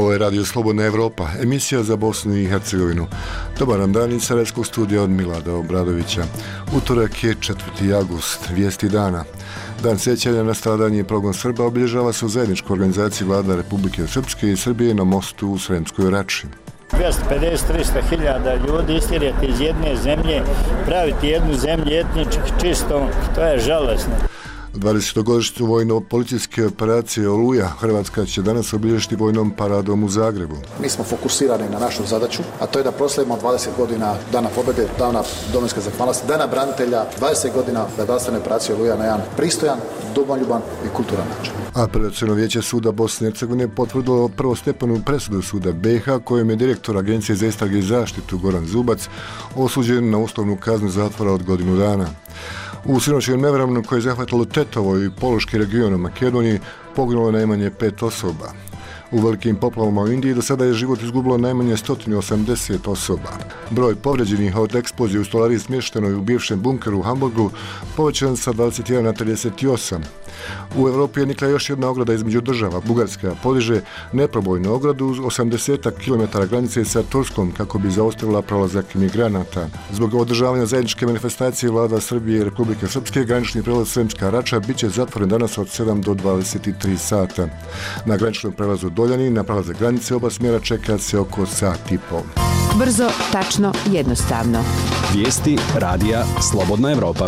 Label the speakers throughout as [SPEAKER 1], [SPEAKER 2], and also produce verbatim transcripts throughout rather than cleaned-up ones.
[SPEAKER 1] Ovo je Radio Slobodna Evropa, emisija za Bosnu i Hercegovinu. Dobar nam dan iz Sarajevskog studija od Milada Obradovića. Utorak je četvrti avgust, vijesti dana. Dan sjećanja na stradanje i progon Srba obilježava se u zajedničkoj organizaciji vlada Republike Srpske i Srbije na mostu u Sremskoj Rači.
[SPEAKER 2] dvjesto pedeset do trista hiljada ljudi istjerati iz jedne zemlje, praviti jednu zemlju etnički čistom, to je žalosno.
[SPEAKER 1] dvadesetogodišnjicu vojno-policijske operacije Oluja Hrvatska će danas obilježiti vojnom paradom u Zagrebu.
[SPEAKER 3] Mi smo fokusirani na našu zadaću, a to je da proslavimo dvadeset godina Dana pobjede, Dana domovinske zahvalnosti, Dana branitelja, dvadeset godina redarstvene operacije Oluja na jedan pristojan, domoljuban i kulturan način.
[SPEAKER 1] Apelaciono vijeće suda Bosne i Hercegovine potvrdilo prvostepenu presudu suda B i H kojom je direktor Agencije za istrage i zaštitu Goran Zubac osuđen na uslovnu kaznu zatvora od godinu dana. U sinoćnom nevremenu koje je zahvatilo Tetovo i Pološki region u Makedoniji poginulo najmanje pet osoba. U velikim poplavama u Indiji do sada je život izgubilo najmanje sto osamdeset osoba. Broj povređenih od eksplozije u stolariji smještenoj u bivšem bunkeru u Hamburgu povećan sa dvadeset jedan na trideset osam. U Evropi je nikla još jedna ograda između država. Bugarska podiže neprobojnu ogradu uz osamdeset kilometara granice sa Turskom kako bi zaustavila prolazak migranata. Zbog održavanja zajedničke manifestacije vlada Srbije i Republike Srpske granični prelaz Sremska Rača bit će zatvoren danas od sedam do dvadeset tri sata. Na graničnom prelazu Doljani na prelazak granice oba smjera čeka se oko sat i pol.
[SPEAKER 4] Brzo, tačno, jednostavno.
[SPEAKER 5] Vijesti radija Slobodna Evropa.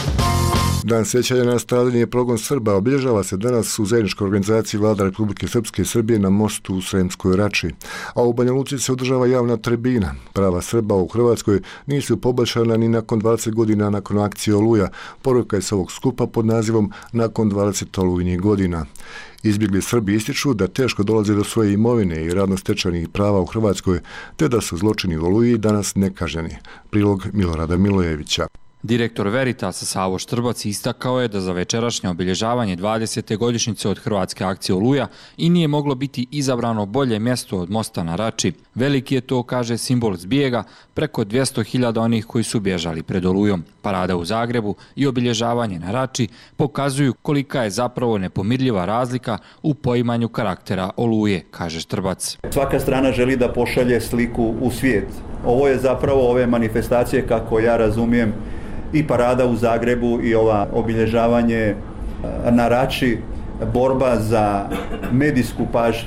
[SPEAKER 1] Dan sjećanja na stradanje i progon Srba obilježava se danas u zajedničkoj organizaciji vlada Republike Srpske i Srbije na mostu u Sremskoj Rači. A u Banja Luci se održava javna tribina. Prava Srba u Hrvatskoj nisu poboljšana ni nakon dvadeset godina nakon akcije Oluja. Poruka je s ovog skupa pod nazivom Nakon dvadeset olujnih godina. Izbjegli Srbi ističu da teško dolaze do svoje imovine i radno stečenih prava u Hrvatskoj, te da su zločini u Oluji danas nekažnjeni. Prilog Milorada Milojevića.
[SPEAKER 6] Direktor Veritasa Savo Štrbac istakao je da za večerašnje obilježavanje dvadesete godišnjice od hrvatske akcije Oluja i nije moglo biti izabrano bolje mjesto od mosta na Rači. Veliki je to, kaže, simbol zbijega preko dvjesto hiljada onih koji su bježali pred Olujom. Parada u Zagrebu i obilježavanje na Rači pokazuju kolika je zapravo nepomirljiva razlika u poimanju karaktera Oluje, kaže Štrbac.
[SPEAKER 7] Svaka strana želi da pošalje sliku u svijet. Ovo je zapravo ove manifestacije, kako ja razumijem, i parada u Zagrebu i ova obilježavanje na Rači, borba za medijsku pažnju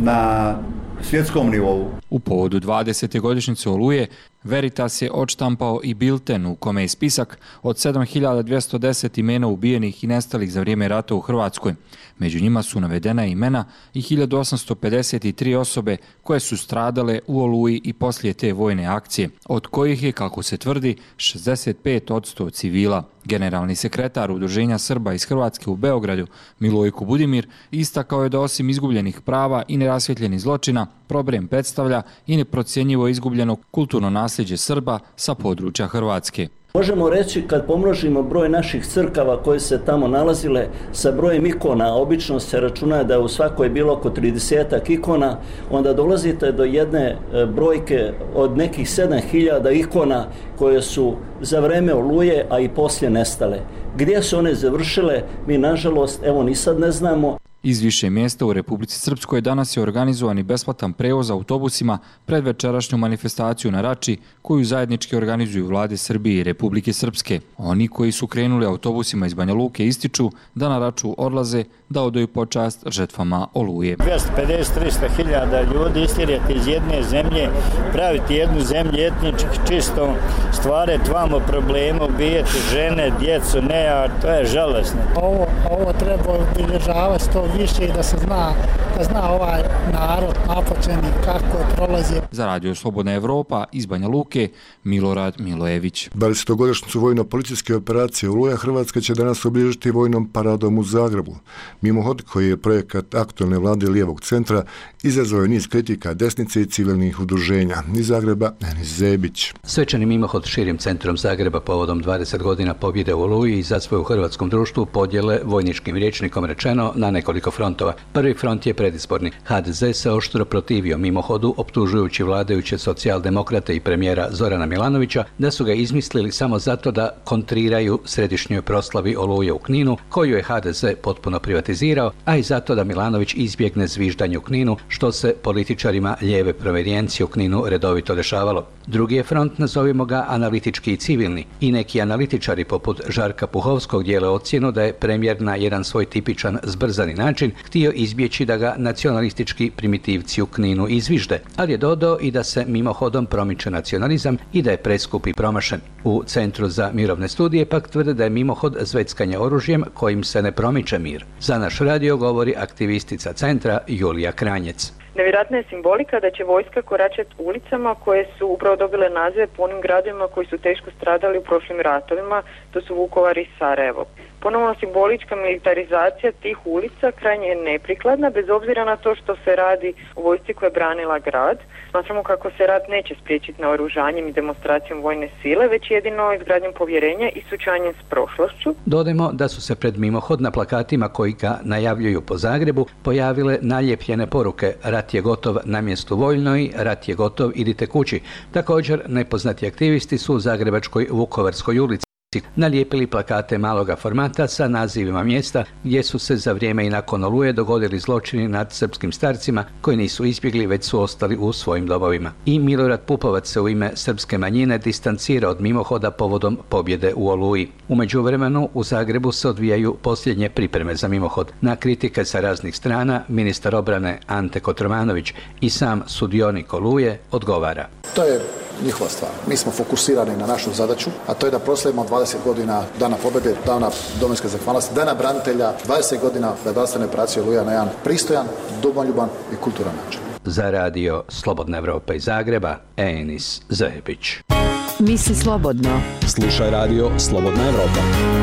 [SPEAKER 7] na svjetskom nivou.
[SPEAKER 6] U povodu dvadesete godišnjice Oluje Veritas je odštampao i bilten u kome je spisak od sedam hiljada dvjesto deset imena ubijenih i nestalih za vrijeme rata u Hrvatskoj. Među njima su navedena imena i hiljadu osamsto pedeset tri osobe koje su stradale u Oluji i poslije te vojne akcije, od kojih je, kako se tvrdi, šezdeset pet posto civila. Generalni sekretar Udruženja Srba iz Hrvatske u Beogradu, Milojko Budimir, istakao je da osim izgubljenih prava i nerasvjetljenih zločina, problem predstavlja i neprocjenjivo izgubljeno kulturno nasljeđe Srba sa područja Hrvatske.
[SPEAKER 8] Možemo reći, kad pomnožimo broj naših crkava koje se tamo nalazile sa brojem ikona, obično se računa da je u svakoj bilo oko tridesetak ikona, onda dolazite do jedne brojke od nekih sedam hiljada ikona koje su za vreme Oluje, a i poslije nestale. Gdje su one završile, mi nažalost, evo ni sad ne znamo.
[SPEAKER 6] Iz više mjesta u Republici Srpskoj danas je organizovan i besplatan prevoz autobusima pred večerašnju manifestaciju na Rači koju zajednički organizuju vlade Srbije i Republike Srpske. Oni koji su krenuli autobusima iz Banja Luke ističu da na Raču odlaze da odaju počast žrtvama Oluje.
[SPEAKER 2] dvjesto pedeset do trista hiljada ljudi istjerati iz jedne zemlje, praviti jednu zemlju etnički čistom, stvarati vamo problema, ubijeti žene, djecu, ne, a to je žalosno.
[SPEAKER 9] Ovo, ovo treba obilježavati to više da se zna, da zna ovaj narod napočeni kako je prolazi.
[SPEAKER 6] Za Radio Slobodna Evropa iz Banja Luke, Milorad Milojević.
[SPEAKER 1] dvadesetogodišnjicu vojno-policijske operacije Oluja Hrvatska će danas obilježiti vojnom paradom u Zagrebu. Mimohod, koji je projekat aktualne vlade lijevog centra, izazvao je niz kritika desnice i civilnih udruženja. Iz Zagreba, Enis Zebić.
[SPEAKER 10] Svečani mimohod širim centrom Zagreba povodom dvadeset godina pobjede u Oluji izazvao u hrvatskom društvu podjele, vojničkim rječnikom rečeno, na nekoliko frontova. Prvi front je predizborni. ha de ze se oštro protivio mimohodu, optužujući vladajuće socijaldemokrate i premijera Zorana Milanovića da su ga izmislili samo zato da kontriraju središnjoj proslavi Oluje u Kninu, koju je ha de ze potpuno privatizirao, a i zato da Milanović izbjegne zviždanje u Kninu, što se političarima lijeve provenijencije u Kninu redovito dešavalo. Drugi je front, nazovimo ga analitički i civilni, i neki analitičari poput Žarka Puhovskog dijele ocjenu da je premijer na jedan svoj tipičan zbrzani način htio izbjeći da ga nacionalistički primitivci u Kninu izvižde, ali je dodao i da se mimohodom promiče nacionalizam i da je preskup i promašen. U Centru za mirovne studije pak tvrde da je mimohod zveckanja oružjem kojim se ne promiče mir. Za naš radio govori aktivistica centra Julija Kranjec.
[SPEAKER 11] Nevjerojatna je simbolika da će vojska koračati ulicama koje su upravo dobile nazive po onim gradovima koji su teško stradali u prošlim ratovima, to su Vukovar i Sarajevo. Ponovno simbolička militarizacija tih ulica krajnje je neprikladna, bez obzira na to što se radi o vojsci koja je branila grad. Smatramo kako se rat neće spriječiti naoružanjem i demonstracijom vojne sile, već jedino izgradnjom povjerenja i suočavanjem s prošlošću.
[SPEAKER 10] Dodajmo da su se pred mimohod na plakatima koji ga najavljuju po Zagrebu pojavile naljepljene poruke: rat je gotov na mjestu Voljnoj, rat je gotov, idite kući. Također, nepoznati aktivisti su u zagrebačkoj Vukovarskoj ulici nalijepili plakate maloga formata sa nazivima mjesta gdje su se za vrijeme i nakon Oluje dogodili zločini nad srpskim starcima koji nisu izbjegli, već su ostali u svojim domovima. I Milorad Pupovac se u ime srpske manjine distancira od mimohoda povodom pobjede u Oluji. U međuvremenu u Zagrebu se odvijaju posljednje pripreme za mimohod. Na kritike sa raznih strana ministar obrane Ante Kotromanović i sam sudionik Oluje odgovara.
[SPEAKER 3] To je njihova stvar. Mi smo fokusirani na našu zadaću, a to je da proslavimo dvadeset godina Dana pobjede, Dana domovinske zahvalnosti, Dana branitelja, dvadeset godina redarstvene operacije Oluja na jedan pristojan, domoljuban i kulturan način.
[SPEAKER 10] Za radio Slobodna Evropa iz Zagreba, Enis Zebić.
[SPEAKER 4] Misli slobodno.
[SPEAKER 5] Slušaj radio Slobodna Evropa.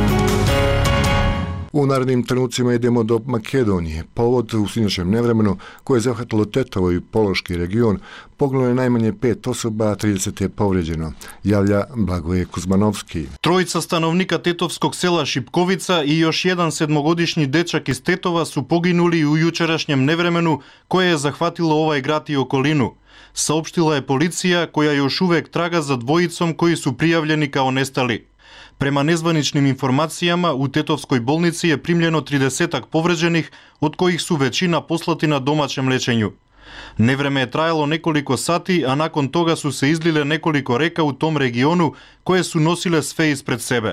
[SPEAKER 1] U narednim trenucima idemo do Makedonije. Povod u sinoćem nevremenu koje je zahvatilo Tetovo i Pološki region poginulo je najmanje pet osoba, a trideset je povrijeđeno, javlja Blagoje Kuzmanovski.
[SPEAKER 12] Trojica stanovnika tetovskog sela Šipkovica i još jedan sedmogodišnji dečak iz Tetova su poginuli u jučerašnjem nevremenu koje je zahvatilo ovaj grad i okolinu. Saopštila je policija koja još uvijek traga za dvojicom koji su prijavljeni kao nestali. Prema nezvaničnim informacijama, u Tetovskoj bolnici je primljeno tridesetak povređenih, od kojih su većina poslati na domaćem lečenju. Nevreme je trajalo nekoliko sati, a nakon toga su se izlile nekoliko reka u tom regionu koje su nosile sve ispred sebe.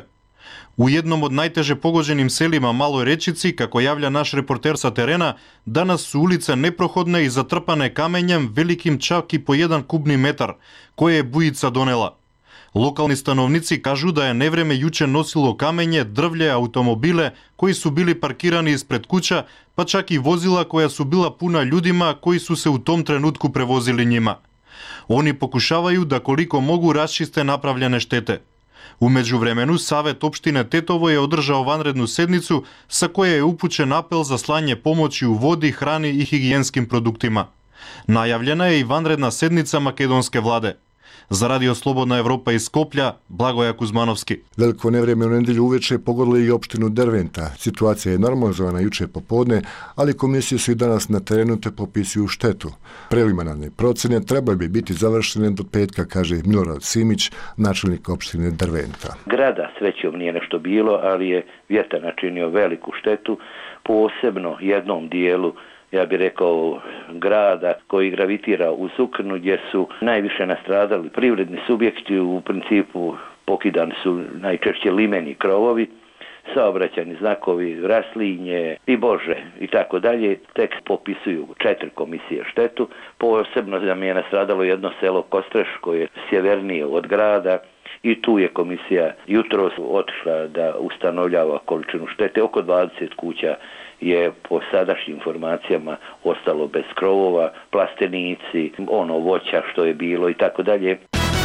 [SPEAKER 12] U jednom od najteže pogođenim selima Maloj Rečici, kako javlja naš reporter sa terena, danas su ulice neprohodne i zatrpane kamenjem velikim čak i po jedan kubni metar, koje je bujica donela. Lokalni stanovnici kažu da je nevreme juče nosilo kamenje, drvlje, automobile koji su bili parkirani ispred kuća, pa čak i vozila koja su bila puna ljudima koji su se u tom trenutku prevozili njima. Oni pokušavaju da koliko mogu raščiste napravljene štete. U međuvremenu, Savet opštine Tetovo je održao vanrednu sednicu sa koje je upućen apel za slanje pomoći u vodi, hrani i higijenskim produktima. Najavljena je i vanredna sednica makedonske vlade. Za radio Slobodna Evropa iz Skoplja, Blagoja Kuzmanovski.
[SPEAKER 1] Veliko nevreme u nedjelju uveče pogodilo i opštinu Derventa. Situacija je normalizovana juče popodne, ali komisije su i danas na terenu te popisuju štetu. Preliminarne procjene trebaju bi biti završene do petka, kaže Milorad Simić, načelnik opštine Derventa.
[SPEAKER 13] Grada s većom nije nešto bilo, ali je vjetar načinio veliku štetu, posebno jednom dijelu, ja bih rekao, grada koji gravitira u Sukrnu, gdje su najviše nastradali privredni subjekti. U principu pokidani su najčešće limeni krovovi, saobraćajni znakovi, raslinje i bože i tako dalje. Tek popisuju četiri komisije štetu. Posebno nam je nastradalo jedno selo Kostreš koje je sjevernije od grada i tu je komisija jutros otišla da ustanovljava količinu štete. Oko dvadeset kuća je po sadašnjim informacijama ostalo bez krovova, plastenici, ono voća što je bilo i tako dalje.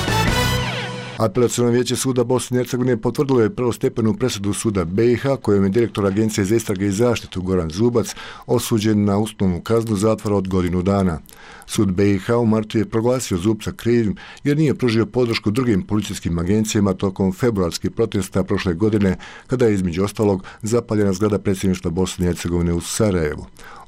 [SPEAKER 1] Apelaciono vijeće suda Bosne i Hercegovine potvrdilo je prvostepenu presudu suda be i ha kojom je direktor Agencije za istrage i zaštitu Goran Zubac osuđen na uslovnu kaznu zatvora od godinu dana. Sud be i ha u martu je proglasio Zubca krivim jer nije pružio podršku drugim policijskim agencijama tokom februarskih protesta prošle godine kada je između ostalog zapaljena zgrada predsjedništva Bosne i Hercegovine u Sarajevu.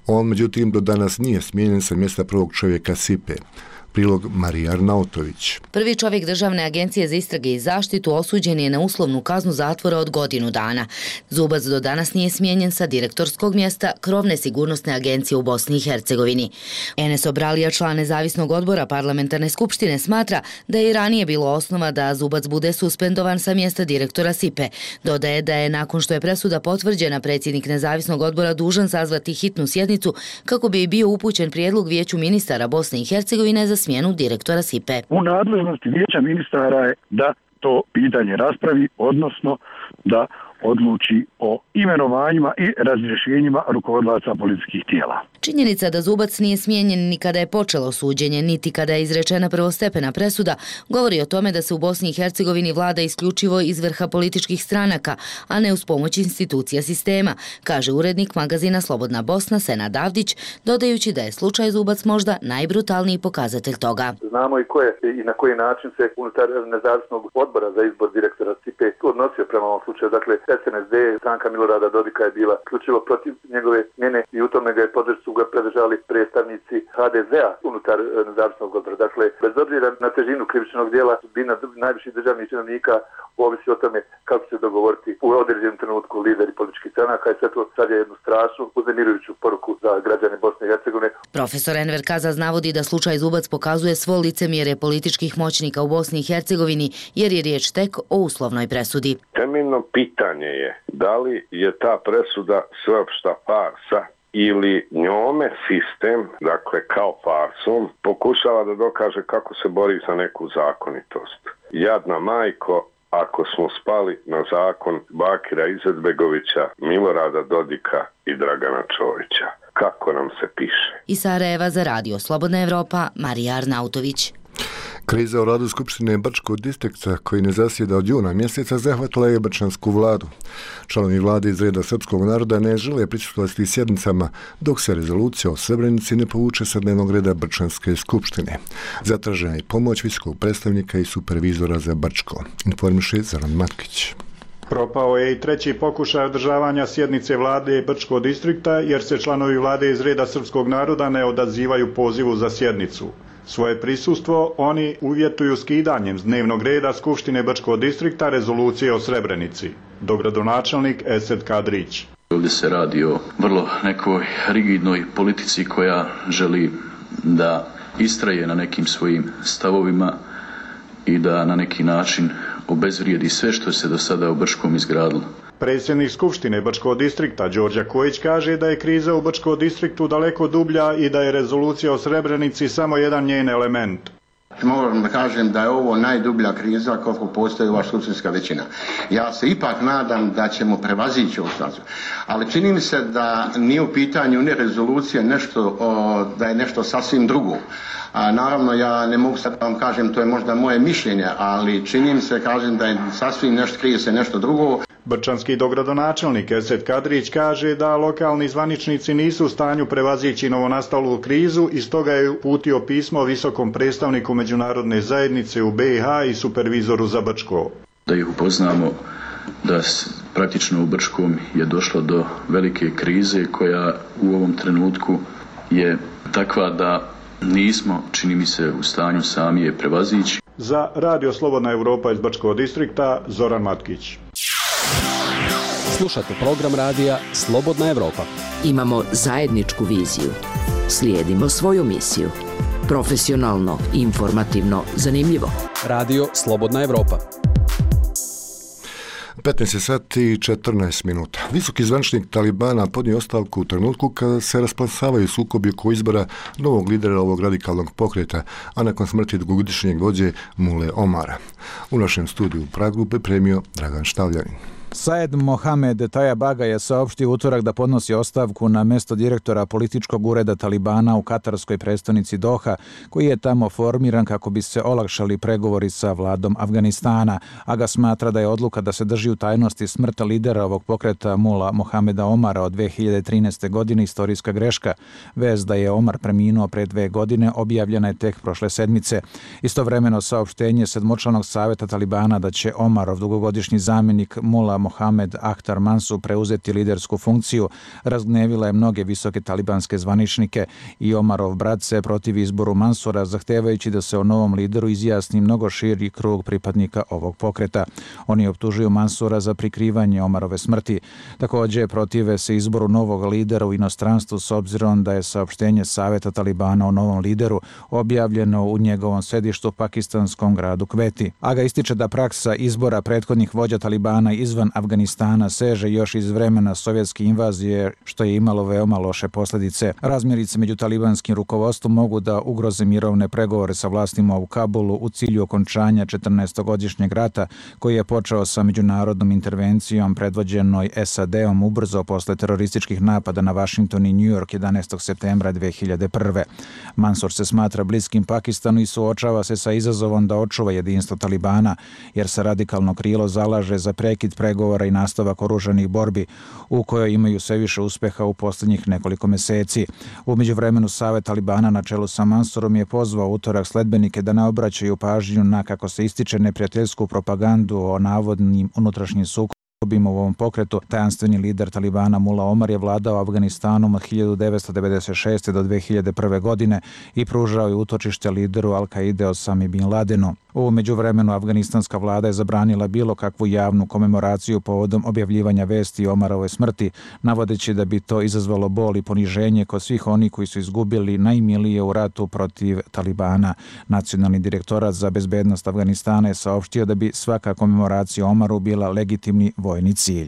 [SPEAKER 1] On, međutim, do danas nije smijenjen sa mjesta prvog čovjeka S I P E. Prilog Marija Arnautović.
[SPEAKER 14] Prvi čovjek Državne agencije za istrage i zaštitu osuđen je na uslovnu kaznu zatvora od godinu dana. Zubac do danas nije smijenjen sa direktorskog mjesta Krovne sigurnosne agencije u Bosni i Hercegovini. Enes Obralija, član nezavisnog odbora parlamentarne skupštine, smatra da je i ranije bilo osnova da Zubac bude suspendovan sa mjesta direktora S I P E. Dodaje da je nakon što je presuda potvrđena, predsjednik nezavisnog odbora dužan sazvati hitnu sjednicu kako bi bio upućen prijedlog Vijeću ministara Bosne i Hercegovine za smjenu direktora S I P E.
[SPEAKER 15] U nadležnosti Vijeća ministara je da to pitanje raspravi, odnosno da odluči o imenovanjima i razrješenjima rukovodilaca policijskih tijela.
[SPEAKER 14] Činjenica da Zubac nije smijenjen ni kada je počelo suđenje, niti kada je izrečena prvostepena presuda, govori o tome da se u Bosni i Hercegovini vlada isključivo iz vrha političkih stranaka, a ne uz pomoć institucija sistema, kaže urednik magazina Slobodna Bosna Senad Avdić, dodajući da je slučaj Zubac možda najbrutalniji pokazatelj toga.
[SPEAKER 16] Znamo i ko je i na koji način se unutar nezavisnog odbora za izbor direktora S I P E odnosio prema ovom slučaju. Dakle, S N S D, stranka Milorada Dodika je bila ključivo protiv njegove mjene i u tome ga je podršku ga predržali predstavnici H D Z-a unutar nezavisnog odbora. Dakle, bez obzira na težinu krivičnog djela, sudbina najviših državnih činovnika ovisi o tome kako se dogovoriti u određenom trenutku lideri političkih stranaka i sve to sad je jednu strašnu, uznemirujuću poruku za građane Bosne i Hercegovine.
[SPEAKER 14] Profesor Enver Kazaz navodi da slučaj Zubac pokazuje svo licemjerje političkih moćnika u Bosni i Hercegovini, jer je riječ tek o uslovnoj presudi.
[SPEAKER 17] Temeljno pitanje je da li je ta presuda sveopšta farsa ili njome sistem, dakle kao farsom, pokušava da dokaže kako se bori za neku zakonitost. Jadna majko, ako smo spali na zakon Bakira Izetbegovića, Milorada Dodika i Dragana Čovića. Kako nam se piše?
[SPEAKER 14] Iz Sarajeva za radio Slobodna Evropa, Marija Arnautović.
[SPEAKER 1] Kriza u radu Skupštine Brčkog distrikta, koji ne zasjeda od juna mjeseca, zahvatila je brčansku vladu. Članovi vlade iz reda srpskog naroda ne žele prisustvovati sjednicama dok se rezolucija o Srebrenici ne povuče sa dnevnog reda Brčanske skupštine. Zatražena je pomoć visokog predstavnika i supervizora za Brčko, informiše Zoran Matkić.
[SPEAKER 18] Propao je i treći pokušaj održavanja sjednice vlade Brčkog distrikta, jer se članovi vlade iz reda srpskog naroda ne odazivaju pozivu za sjednicu. Svoje prisustvo oni uvjetuju skidanjem s dnevnog reda Skupštine Brčkog distrikta rezolucije o Srebrenici. Dogradonačelnik Esed Kadrić.
[SPEAKER 19] Ovdje se radi o vrlo nekoj rigidnoj politici koja želi da istraje na nekim svojim stavovima i da na neki način obezvrijedi sve što se do sada u Brčkom izgradilo.
[SPEAKER 18] Predsjednik Skupštine Brčkog distrikta Đorđe Kojić kaže da je kriza u Brčkom distriktu daleko dublja i da je rezolucija o Srebrenici samo jedan njen element.
[SPEAKER 20] Moram da kažem da je ovo najdublja kriza koliko postoji ova skupštinska većina. Ja se ipak nadam da ćemo prevazići ovu situaciju. Ali čini mi se da nije u pitanju ni rezolucija nešto, o, da je nešto sasvim drugo. A naravno ja ne mogu sad da vam kažem, to je možda moje mišljenje, ali čini mi se, kažem da je sasvim nešto, krije se nešto drugo.
[SPEAKER 18] Brčanski dogradonačelnik Esed Kadrić kaže da lokalni zvaničnici nisu u stanju prevazići novonastalu krizu i stoga je uputio pismo visokom predstavniku međunarodne zajednice u B i H i supervizoru za Brčko.
[SPEAKER 19] Da ih upoznamo da praktično u Brčkom je došlo do velike krize koja u ovom trenutku je takva da nismo, čini mi se, u stanju sami je prevazići.
[SPEAKER 18] Za Radio Slobodna Evropa iz Brčkog distrikta, Zoran Matkić.
[SPEAKER 5] Slušate program radija Slobodna Evropa.
[SPEAKER 4] Imamo zajedničku viziju. Slijedimo svoju misiju. Profesionalno, informativno, zanimljivo.
[SPEAKER 5] Radio Slobodna Evropa.
[SPEAKER 1] petnaest sati i četrnaest minuta. Visoki zvaničnik Talibana podnio ostavku u trenutku kada se rasplamsavaju sukobi oko izbora novog lidera ovog radikalnog pokreta, a nakon smrti dugogodišnjeg vođe Mule Omara. U našem studiju u Pragu pripremio Dragan Štavljanin.
[SPEAKER 21] Saed Mohamed Tajabaga je saopštio utorak da podnosi ostavku na mjesto direktora političkog ureda Talibana u katarskoj prestonici Doha, koji je tamo formiran kako bi se olakšali pregovori sa vladom Afganistana, a ga smatra da je odluka da se drži u tajnosti smrta lidera ovog pokreta Mula Mohameda Omara od dve hiljade trinaeste. godine istorijska greška. Vez da je Omar preminuo pre dve godine objavljena je tek prošle sedmice. Istovremeno saopštenje sedmočlanog savjeta Talibana da će Omarov dugogodišnji zamjenik Mula Mohamed Akhtar Mansur preuzeti lidersku funkciju razgnevila je mnoge visoke talibanske zvaničnike i Omarov brat se protiv izboru Mansura, zahtevajući da se o novom lideru izjasni mnogo širi krug pripadnika ovog pokreta. Oni optužuju Mansura za prikrivanje Omarove smrti. Također protive se izboru novog lidera u inostranstvu s obzirom da je saopštenje Saveta Talibana o novom lideru objavljeno u njegovom sedištu pakistanskom gradu Kveti. Aga ističe da praksa izbora prethodnih vođa Talibana izvan Afganistana seže još iz vremena sovjetske invazije, što je imalo veoma loše posljedice. Razmirice među talibanskim rukovodstvom mogu da ugroze mirovne pregovore sa vlastima u Kabulu u cilju okončanja četrnaestogodišnjeg rata koji je počeo sa međunarodnom intervencijom predvođenoj S A D-om ubrzo posle terorističkih napada na Washington i New York jedanaestog septembra dve hiljade prve. Mansur se smatra bliskim Pakistanu i suočava se sa izazovom da očuva jedinstvo Talibana, jer se radikalno krilo zalaže za prekid pregovora i nastavak oružanih borbi, u kojoj imaju sve više uspeha u posljednjih nekoliko meseci. U međuvremenu Savet Talibana na čelu sa Mansurom je pozvao utorak sledbenike da ne obraćaju pažnju na, kako se ističe, neprijateljsku propagandu o navodnim unutrašnjim sukobima u ovom pokretu. Tajanstveni lider Talibana Mullah Omar je vladao Afganistanom od hiljadu devetsto devedeset šeste. do dve hiljade prve. godine i pružao je utočište lideru Al-Kaide Osami Bin Ladenu. U međuvremenu afganistanska vlada je zabranila bilo kakvu javnu komemoraciju povodom objavljivanja vesti o Omarovoj smrti, navodeći da bi to izazvalo bol i poniženje kod svih onih koji su izgubili najmilije u ratu protiv Talibana. Nacionalni direktorat za bezbednost Afganistana je saopštio da bi svaka komemoracija Omaru bila legitimni vojni cilj.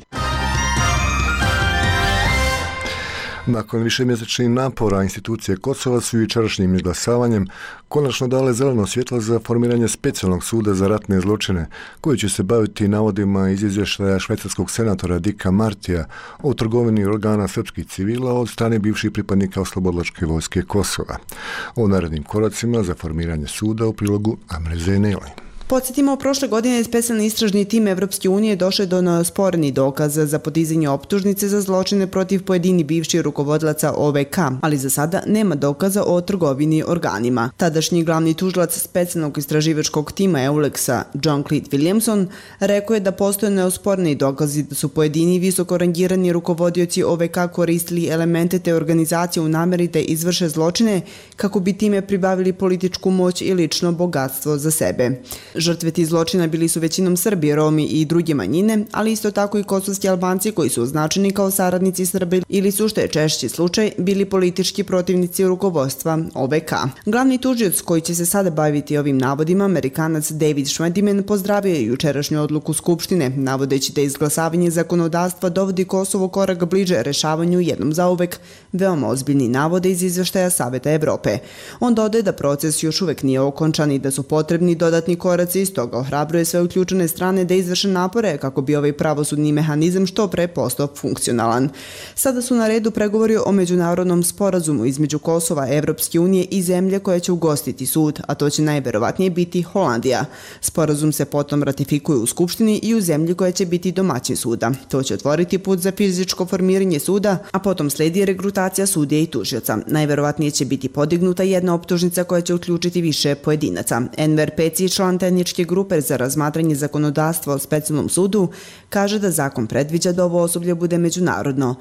[SPEAKER 1] Nakon višemjesečnih napora institucije Kosova su jučerašnjim izglasavanjem konačno dale zeleno svjetlo za formiranje specijalnog suda za ratne zločine, koji će se baviti navodima iz izvještaja švajcarskog senatora Dicka Martija o trgovini organa srpskih civila od strane bivših pripadnika Oslobodilačke vojske Kosova. O narednim koracima za formiranje suda u prilogu Amre Zeyneli.
[SPEAKER 7] Podsjetimo, prošle godine specijalni istražni tim Evropske unije došao do neosporenih dokaza za podizanje optužnice za zločine protiv pojedini bivših rukovodilaca O V K, ali za sada nema dokaza o trgovini organima. Tadašnji glavni tužilac specijalnog istraživačkog tima Euleksa, John Cleet Williamson, rekao je da postoje neosporeni dokazi da su pojedini visoko rangirani rukovodioci O V K koristili elemente te organizacije u nameri da izvrše zločine kako bi time pribavili političku moć i lično bogatstvo za sebe. Žrtve tih zločina bili su većinom Srbi, Romi i druge manjine, ali isto tako i kosovski Albanci koji su označeni kao saradnici Srbi ili su, što je češći slučaj, bili politički protivnici rukovodstva O V K. Glavni tužioc koji će se sada baviti ovim navodima, Amerikanac David Schwediman, pozdravio je jučerašnju odluku Skupštine, navodeći da izglasavanje zakonodavstva dovodi Kosovo korak bliže rešavanju jednom zauvek veoma ozbiljni navode iz izveštaja Saveta Evrope. On dodaje da proces još uvek nije okončan i da su potrebni dodatni koraci, iz toga ohrabruje sve uključene strane da izvrše napore kako bi ovaj pravosudni mehanizam što pre postao funkcionalan. Sada su na redu pregovori o međunarodnom sporazumu između Kosova, Evropske unije i zemlje koja će ugostiti sud, a to će najverovatnije biti Holandija. Sporazum se potom ratifikuje u Skupštini i u zemlji koja će biti domaćin suda. To će otvoriti put za fizičko formiranje suda, a potom sledi regrutacija sudija i tužioca. Najverovatnije će biti podignuta jedna optužnica koja će uključiti više pojedinaca. Enver Peci, član tehničke grupe za razmatranje zakonodavstva o specijalnom sudu, kaže da zakon predviđa da ovo osoblje bude međunarodno.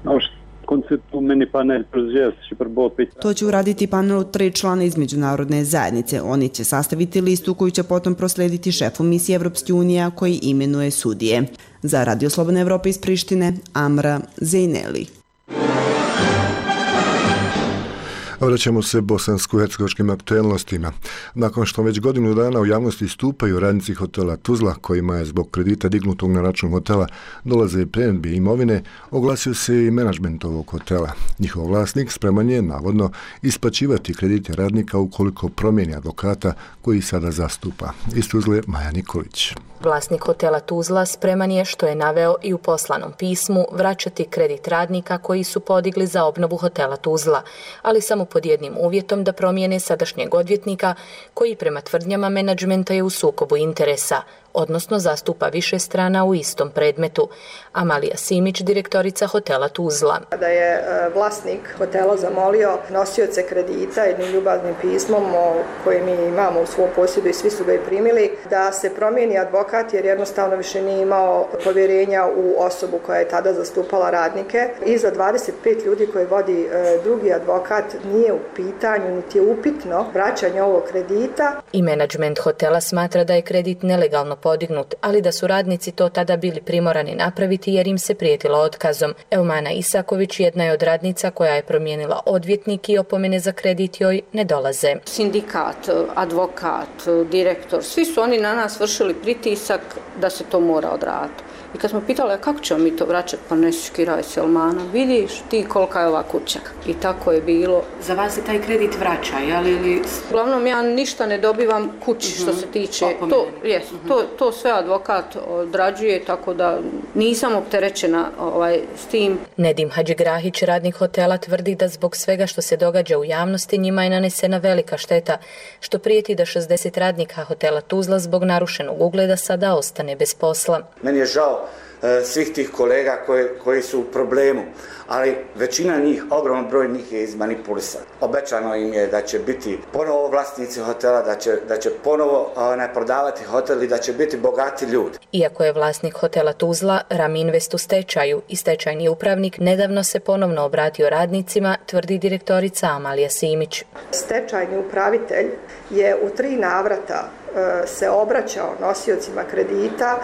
[SPEAKER 7] To će uraditi panel od tri člana iz međunarodne zajednice. Oni će sastaviti listu koju će potom proslediti šefu misije Evropske unije koji imenuje sudije. Za Radio Slobodna Evropa iz Prištine, Amra Zeyneli.
[SPEAKER 1] Vraćamo se bosansko-hercegovačkim aktuelnostima. Nakon što već godinu dana u javnosti istupaju radnici hotela Tuzla, kojima je zbog kredita dignutog na račun hotela dolaze pljenidbe imovine, oglasio se i menadžment ovog hotela. Njihov vlasnik spreman je, navodno, isplaćivati kredite radnika ukoliko promijeni advokata koji sada zastupa. Iz Tuzle Maja Nikolić.
[SPEAKER 22] Vlasnik hotela Tuzla spreman je, što je naveo i u poslanom pismu, vraćati kredit radnika koji su podigli za obnovu hotela Tuzla, ali samo pod jednim uvjetom da promijene sadašnjeg odvjetnika koji prema tvrdnjama menadžmenta je u sukobu interesa. odnosno zastupa više strana u istom predmetu. Amalija Simić, direktorica hotela Tuzla.
[SPEAKER 2] Kada je vlasnik hotela zamolio nosioce kredita jednim ljubaznim pismom koje mi imamo u svom posjedu i svi su ga i primili, da se promijeni advokat jer jednostavno više nije imao povjerenja u osobu koja je tada zastupala radnike. I za dvadeset pet ljudi koji vodi drugi advokat nije u pitanju niti je upitno vraćanje ovog kredita.
[SPEAKER 22] I menadžment hotela smatra da je kredit nelegalno podignut, ali da su radnici to tada bili primorani napraviti jer im se prijetilo otkazom. Eumana Isaković jedna je od radnica koja je promijenila odvjetnik i opomene za kredit joj ne dolaze.
[SPEAKER 8] Sindikat, advokat, direktor, svi su oni na nas vršili pritisak da se to mora odraditi. I kad smo pitali kako ćemo mi to vraćati, pa ne skiraj se Elmana, vidiš ti kolika je ova kuća. I tako je bilo.
[SPEAKER 22] Za vas se taj kredit vraća, jel ili?
[SPEAKER 8] Uglavnom ja ništa ne dobivam kući što se tiče. To, jest, to, to sve advokat odrađuje, tako da nisam opterećena ovaj, s tim.
[SPEAKER 22] Nedim Hadžigrahić, radnik hotela, tvrdi da zbog svega što se događa u javnosti njima je nanesena velika šteta, što prijeti da šezdeset radnika hotela Tuzla zbog narušenog ugleda sada ostane bez posla.
[SPEAKER 23] Meni je žao svih tih kolega koji, koji su u problemu, ali većina njih, ogroman broj njih je izmanipulisan. Obećano im je da će biti ponovo vlasnici hotela, da će, da će ponovo ne prodavati hotel i da će biti bogati ljudi.
[SPEAKER 22] Iako je vlasnik hotela Tuzla, Raminvest u stečaju i stečajni upravnik nedavno se ponovno obratio radnicima, tvrdi direktorica Amalija Simić.
[SPEAKER 2] Stečajni upravitelj je u tri navrata se obraćao nosiocima kredita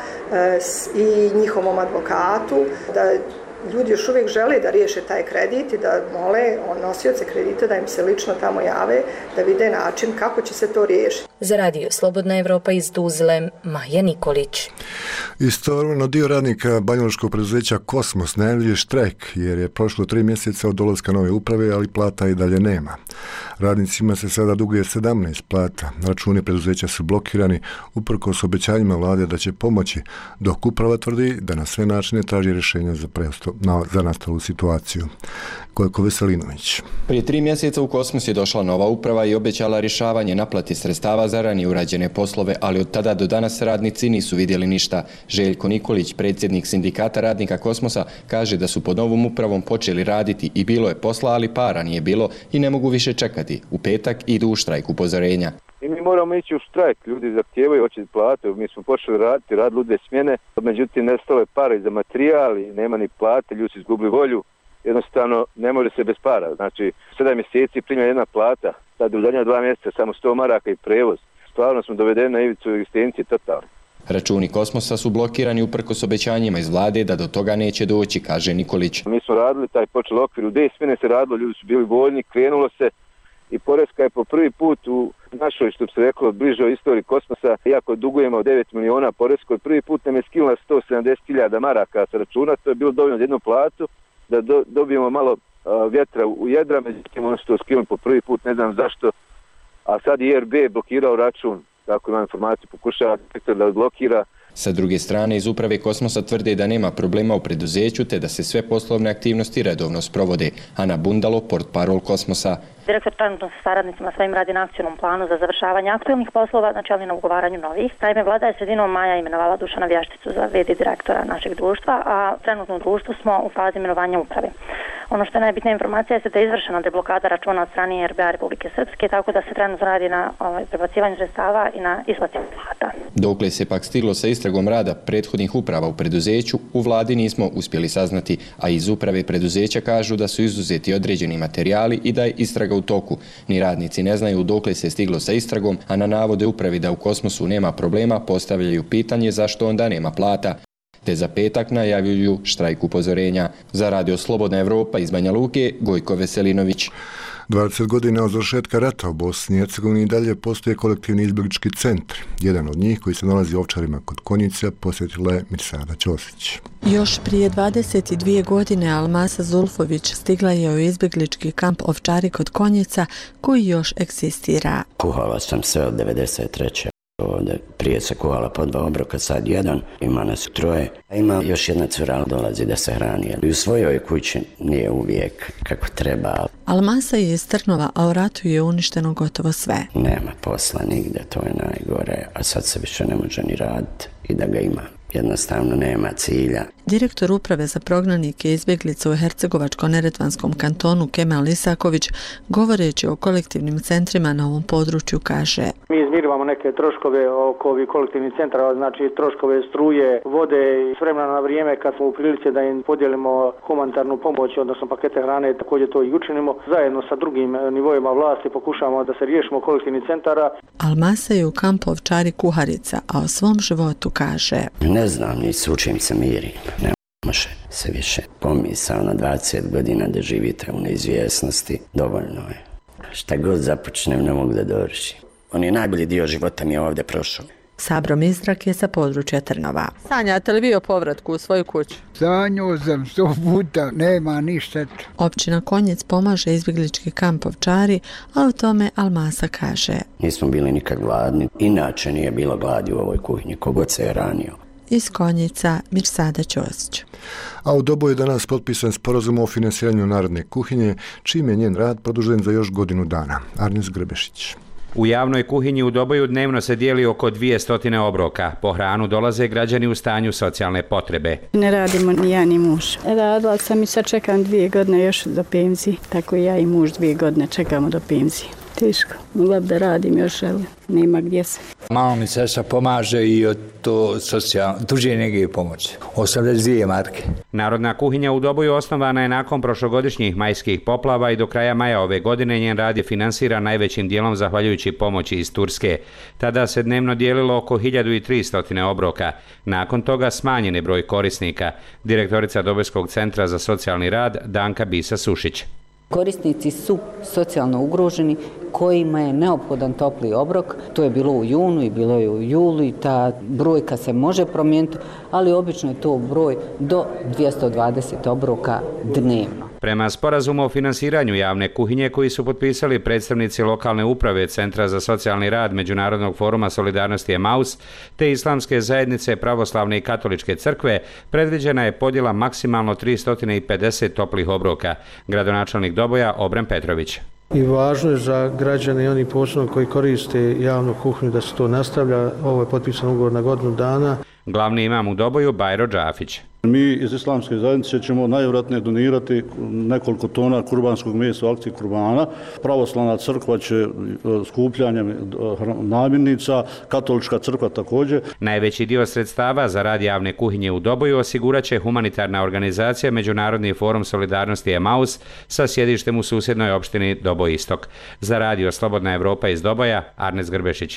[SPEAKER 2] i njihovom advokatu da ljudi još uvijek žele da riješe taj kredit i da mole nosioce kredita da im se lično tamo jave da vide način kako će se to riješiti.
[SPEAKER 22] Za radio Slobodna Evropa iz Tuzle, Maja Nikolić.
[SPEAKER 1] Istovremeno dio radnika banjalučkog preduzeća Kosmos najavljuje štrajk jer je prošlo tri mjeseca od dolaska nove uprave, ali plata i dalje nema. Radnicima se sada duguje sedamnaest plata. Računi preduzeća su blokirani uprkos obećanjima vlade da će pomoći, dok uprava tvrdi da na sve načine traži rješenja za preosto, na, za nastalu situaciju. Gojko Veselinović.
[SPEAKER 24] Prije tri mjeseca u Kosmos je došla nova uprava i obećala rješavanje naplati sredstava za ranije urađene poslove, ali od tada do danas radnici nisu vidjeli ništa. Željko Nikolić, predsjednik sindikata radnika Kosmosa, kaže da su pod novom upravom počeli raditi i bilo je posla, ali para nije bilo i ne mogu više čekati. U petak idu u štrajk upozorenja.
[SPEAKER 25] I mi moramo ići u štrajk, ljudi zahtijevaju hoće plate, mi smo počeli raditi, rad lude smjene, međutim nestalo je para i za materijal i nema ni plate, ljudi su izgubili volju, jednostavno ne može se bez para, znači sedam mjeseci primja jedna plata, sad u zadnja dva mjeseca samo sto maraka i prevoz, stvarno smo dovedeni na ivicu egzistencije totalno.
[SPEAKER 24] Računi Kosmosa su blokirani uprkos obećanjima iz vlade da do toga neće doći, kaže Nikolić.
[SPEAKER 25] Mi smo radili taj počeli okvir, u dvije smjene se radilo, ljudi su bili voljni, krenulo se i Poreska je po prvi put u našoj, što bi se reklo, bližoj istoriji Kosmosa, iako dugujemo devet miliona Poreskoj, prvi put nam je skinula sto sedamdeset hiljada maraka sa računa, to je bilo dovoljno za jednu platu, da do, dobijemo malo uh, vjetra u jedra, međutim ono što skinuli po prvi put, ne znam zašto, a sad i R B je blokirao račun, tako imam informaciju, pokušava da odblokira.
[SPEAKER 24] Sa druge strane, iz uprave Kosmosa tvrde da nema problema u preduzeću te da se sve poslovne aktivnosti redovno sprovode. Ana Bundalo, portparol Kosmosa.
[SPEAKER 26] Direktor trenutno sa saradnicima svojim radi na akcijnom planu za završavanje aktualnih poslova, znači ali na ugovaranju novih. Naime, vlada je sredinom maja imenovala Dušana Vješticu za v d direktora našeg društva, a trenutno u društvu smo u fazi imenovanja uprave. Ono što je najbitnija informacija je da je izvršena deblokada računa od strane R B A Republike Srpske, tako da se trenutno radi na ovaj, prebacivanju sredstava i na isplati plata.
[SPEAKER 24] Dokle se pak stiglo sa istragom rada prethodnih uprava u preduzeću, u vladi nismo uspjeli saznati, a iz uprave preduzeća kažu da su izuzeti određeni materijali i da je istraga u toku. Ni radnici ne znaju dokle se stiglo sa istragom, a na navode upravi da u Kosmosu nema problema postavljaju pitanje zašto onda nema plata, te za petak najavljuju štrajk upozorenja. Za radio Slobodna Evropa iz Banja Luke, Gojko Veselinović.
[SPEAKER 1] dvadeset godina od završetka rata u Bosni i Hercegovini dalje postoje kolektivni izbjeglički centri. Jedan od njih, koji se nalazi u Ovčarima kod Konjica, posjetila je Mirsada Ćosić.
[SPEAKER 27] Još prije dvadeset dvije godine Almasa Zulfović stigla je u izbjeglički kamp Ovčari kod Konjica, koji još egzistira.
[SPEAKER 28] Kuhala sam sve od devedeset treće Ovdje prije se kuhala po dva obroka, sad jedan, ima nas troje. Ima još jedna cura, dolazi da se hrani. I u svojoj kući nije uvijek kako treba.
[SPEAKER 27] Almasa je iz Trnova, a u ratu je uništeno gotovo sve.
[SPEAKER 28] Nema posla nigde, to je najgore, a sad se više ne može ni raditi. i da ga ima. Jednostavno nema cilja.
[SPEAKER 27] Direktor uprave za prognanike i izbjeglice u Hercegovačko-neretvanskom kantonu Kemal Isaković, govoreći o kolektivnim centrima na ovom području, kaže:
[SPEAKER 3] Mi izmirivamo neke troškove oko ovih kolektivnih centara, znači troškove struje, vode i s vremena na vrijeme kad smo u prilici da im podijelimo humanitarnu pomoć, odnosno pakete hrane, također to i učinimo. Zajedno sa drugim nivoima vlasti pokušavamo da se riješimo kolektivnih centara.
[SPEAKER 27] Almasa je u kampu Ovčari kuharica, a o svom životu kaže:
[SPEAKER 28] Ne znam, nisu učim se miri. Ne može se više pomisao na dvadeset godina da živite u neizvjesnosti. Dovoljno je. Šta god započnem ne mogu da dovršim. On je najbolji dio života mi je ovdje prošao.
[SPEAKER 27] Sabro Mizrak je sa područja Trnova. Sanjate li vi o povratku u svoju kuću?
[SPEAKER 6] Sanjao sam sto puta, nema ništa.
[SPEAKER 27] Općina Konjec pomaže izbjeglički kamp Ovčari, a o tome Almasa kaže:
[SPEAKER 28] Nismo bili nikad gladni, inače nije bilo gladi u ovoj kuhinji, kogod se je ranio.
[SPEAKER 27] Iz Konjica Mirsada Ćosić.
[SPEAKER 1] A u Doboju je danas potpisan sporazum o finansiranju narodne kuhinje, čim je njen rad produžen za još godinu dana. Arnes Grbešić.
[SPEAKER 9] U javnoj kuhinji u Doboju dnevno se dijeli oko dvjesto obroka. Po hranu dolaze građani u stanju socijalne potrebe.
[SPEAKER 10] Ne radimo ni ja ni muž. Radila sam i sad čekam dvije godine još do penzije. Tako i ja i muž dvije godine čekamo do penzije. Teško. Mogla bi da radim još, ali nema gdje se.
[SPEAKER 11] Malo mi sestra pomaže i od to socijalno, tuđe nege pomoći. osamdeset dvije marke.
[SPEAKER 9] Narodna kuhinja u Doboju osnovana je nakon prošlogodišnjih majskih poplava i do kraja maja ove godine njen rad je finansiran najvećim dijelom zahvaljujući pomoći iz Turske. Tada se dnevno dijelilo oko hiljadu tristo obroka. Nakon toga smanjen je broj korisnika. Direktorica Dobojskog centra za socijalni rad Danka Bisa Sušić.
[SPEAKER 12] Korisnici su socijalno ugroženi kojima je neophodan topli obrok. To je bilo u junu i bilo je u julu i ta brojka se može promijeniti, ali obično je to broj do dvjesto dvadeset obroka dnevno.
[SPEAKER 9] Prema sporazumu o finansiranju javne kuhinje koji su potpisali predstavnici lokalne uprave Centra za socijalni rad Međunarodnog foruma solidarnosti Emaus te Islamske zajednice Pravoslavne i Katoličke crkve, predviđena je podjela maksimalno tristo pedeset toplih obroka. Gradonačelnik Doboja Obren Petrović.
[SPEAKER 13] I važno je za građane i oni posebno koji koriste javnu kuhinju da se to nastavlja. Ovo je potpisan ugovor na godinu dana.
[SPEAKER 9] Glavni imam u Doboju Bajro Džafić.
[SPEAKER 15] Mi iz Islamske zajednice ćemo najvjerojatnije donirati nekoliko tona kurbanskog mesa u akciji kurbana. Pravoslavna crkva će skupljanjem namirnica, Katolička crkva također.
[SPEAKER 9] Najveći dio sredstava za rad javne kuhinje u Doboju osigurat će humanitarna organizacija Međunarodni forum solidarnosti Emaus sa sjedištem u susjednoj opštini Doboj Istok. Za radio Slobodna Evropa iz Doboja, Arnes Grbešić.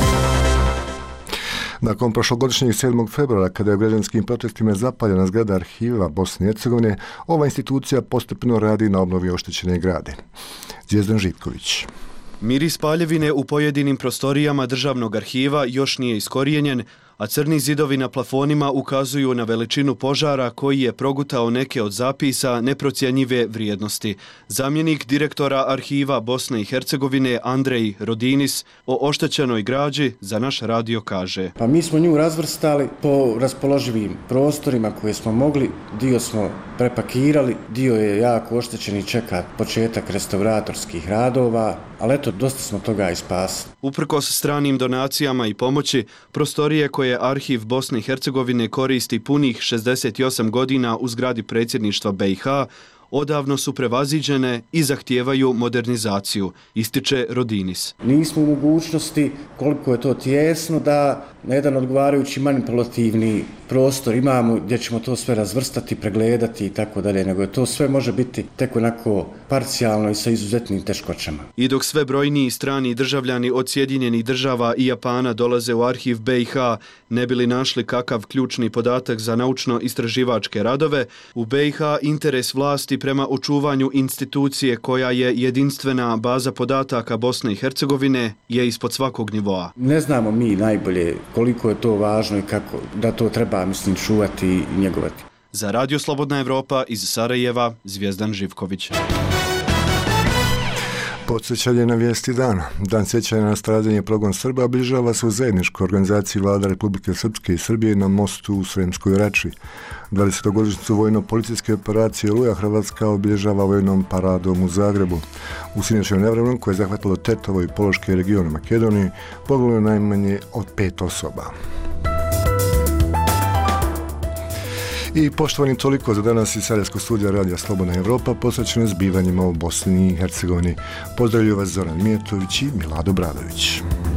[SPEAKER 1] Nakon prošlogodišnjeg sedmog februara, kada je u građanskim protestima zapaljena zgrada arhiva Bosne i Hercegovine, ova institucija postepeno radi na obnovi oštećene grade. Zvijezdan Živković.
[SPEAKER 29] Miris paljevine u pojedinim prostorijama državnog arhiva još nije iskorijenjen, a crni zidovi na plafonima ukazuju na veličinu požara koji je progutao neke od zapisa neprocjenjive vrijednosti. Zamjenik direktora arhiva Bosne i Hercegovine Andrej Rodinis o oštećenoj građi za naš radio kaže:
[SPEAKER 30] Pa mi smo nju razvrstali po raspoloživim prostorima koje smo mogli, dio smo prepakirali, dio je jako oštećen i čeka početak restauratorskih radova, ali eto, dosta smo toga i spasili.
[SPEAKER 29] Uprkos stranim donacijama i pomoći, prostorije koje arhiv Bosne i Hercegovine koristi punih šezdeset osam godina u zgradi predsjedništva B i H odavno su prevaziđene i zahtijevaju modernizaciju, ističe Rodinis.
[SPEAKER 30] Nismo u mogućnosti, koliko je to tijesno, da na jedan odgovarajući manipulativni prostor imamo gdje ćemo to sve razvrstati, pregledati i tako dalje, nego je to sve može biti tek onako parcijalno i sa izuzetnim teškoćama.
[SPEAKER 29] I dok sve brojniji strani državljani od Sjedinjenih država i Japana dolaze u arhiv B i H, ne bili našli kakav ključni podatak za naučno-istraživačke radove, u B i H interes vlasti prema očuvanju institucije koja je jedinstvena baza podataka Bosne i Hercegovine je ispod svakog nivoa.
[SPEAKER 30] Ne znamo mi najbolje koliko je to važno i kako da to treba, mislim, čuvati i njegovati.
[SPEAKER 29] Za Radio Slobodna Evropa iz Sarajeva, Zvijezdan Živković.
[SPEAKER 1] Podsjećanje na vijesti dana. Dan sjećanja na stradanje progon Srba obilježava se u zajedničkoj organizaciji Vlada Republike Srpske i Srbije na mostu u Sremskoj Rači. dvadesetogodišnjicu vojno-policijske operacije Oluja Hrvatska obilježava vojnom paradom u Zagrebu. U sinoćnom nevremenu koje je zahvatilo Tetovo i Pološki region u Makedoniji poginulo je najmanje od pet osoba. I poštovani, toliko za danas iz Sarajevskog studija Radija Slobodna Evropa, posvećeno zbivanjima u Bosni i Hercegovini. Pozdravljuju vas Zoran Mijetović i Milado Bradović.